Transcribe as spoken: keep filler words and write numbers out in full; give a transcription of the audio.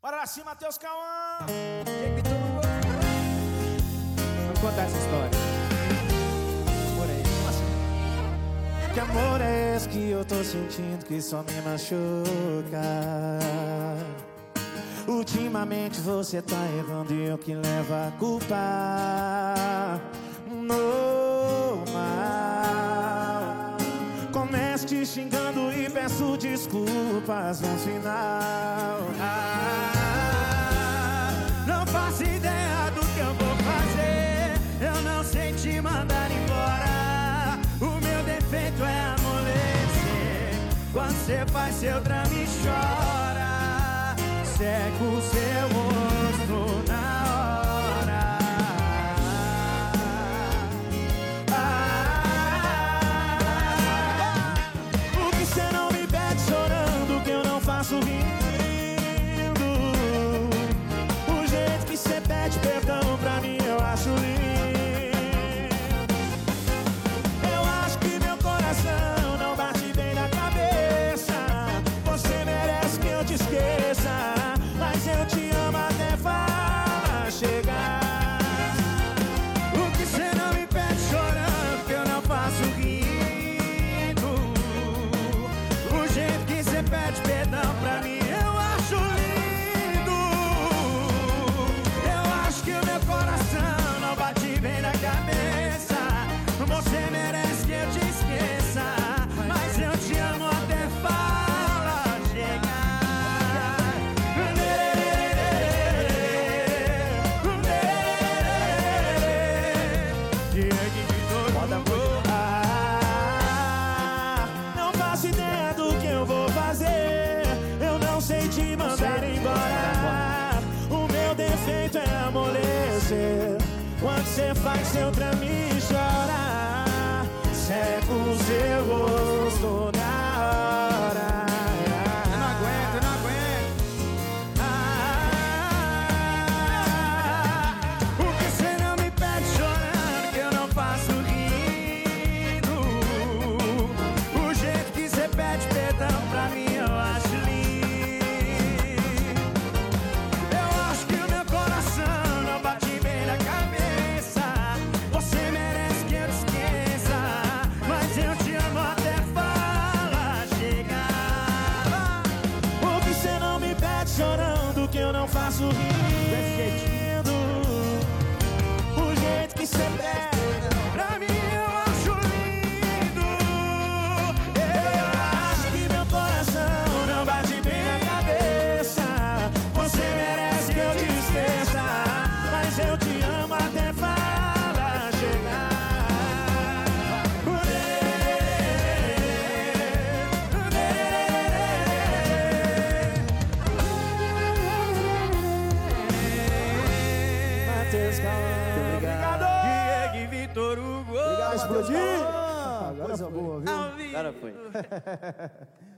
Bora assim, Matheus Cauã. Vamos contar essa história. Por aí. Que amor é esse que eu tô sentindo que só me machuca? Ultimamente você tá errando e eu que levo a culpa. Normal. Começo te xingando e peço desculpas no final. Ah, não faço ideia do que eu vou fazer. Eu não sei te mandar embora. O meu defeito é amolecer. Quando você faz seu drama e chora, seca o seu rosto na hora. Ah, o que cê não me pede chorando, que eu não faço rindo. O jeito que cê pede perdão pra mim eu acho lindo. Eu acho que meu coração não bate bem na cabeça. Você merece que eu te esqueça, mas eu te amo até fala chegar. O que cê não me pede chorando, que eu não faço rindo. O jeito que cê pede perdão pra mim eu acho lindo. Eu acho que o meu coração não bate bem na cabeça. Você merece que eu te esqueça, mas eu te amo até fala chegar. Ah, não faço ideia do que eu vou fazer. Eu não sei te mandar embora. O meu defeito é amolecer. Quando você faz seu drama e chora, seca o seu rosto na hora. Eu não aguento, eu não aguento. Ah, o que cê não me pede chorando, que eu não faço rindo. O jeito que cê pede perdão pra mim eu acho lindo. Eu acho que o meu coração não bate bem na cabeça. Você merece que eu te esqueça, mas eu te amo até fala chegar. O que cê não me pede chorando, que eu não faço rindo. O jeito que cê pede pra mim eu acho lindo. Eu acho que meu coração não bate bem na cabeça. Você merece que eu te esqueça, mas eu te amo até fala chegar. Matheus Cauã. Obrigado. Diego e Vitor Hugo. Obrigado, Explodir. Agora boa, viu? Ao vivo. Agora foi.